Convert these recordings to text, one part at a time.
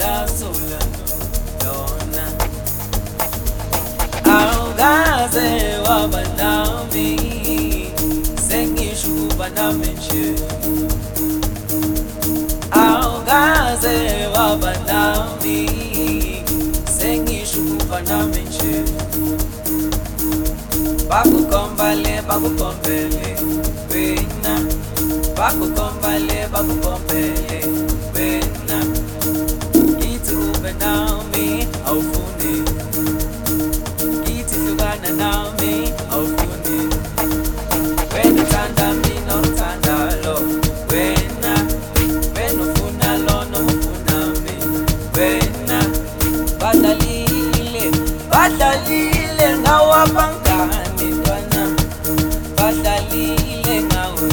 sola sola lona awukaze waba nami sengisho ukuba nami nje awukaze waba nami sengisho ukuba nami nje bakukombale wena bakukombale wena kithi ube nami awufuni kithi hlukana nami awufuni wena uthanda mina uthanda lo wena ufuna lona ufuna mina wena badlalile ngawabangani ntwana badlalile ngawe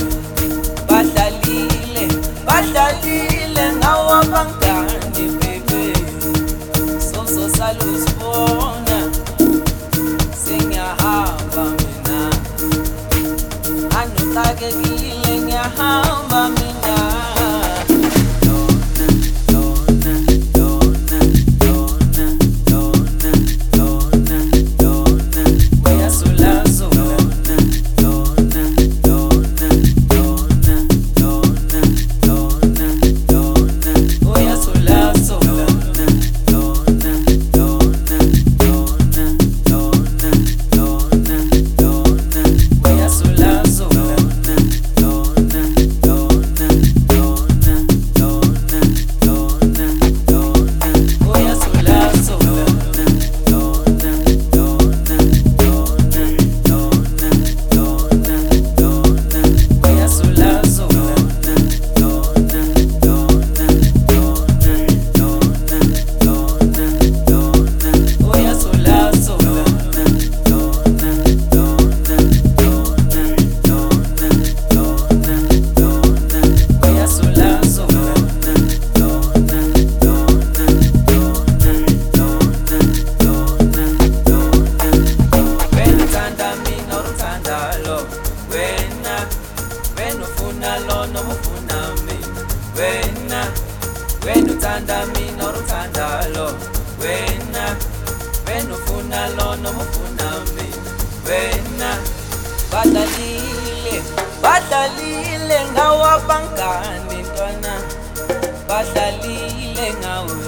badlalile ngawabangani bebe so saluzibona sengiyahamba mina anoxakekile ngiyahamba mina wena uthanda mina uthanda lo wena ufuna lona ufuna mina wena badlalile ngawabangani ntwana badlalile ngawe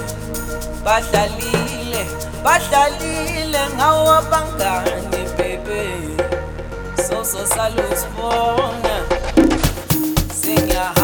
badlalile ngawabangani bebe so saluzibona sengiyahamba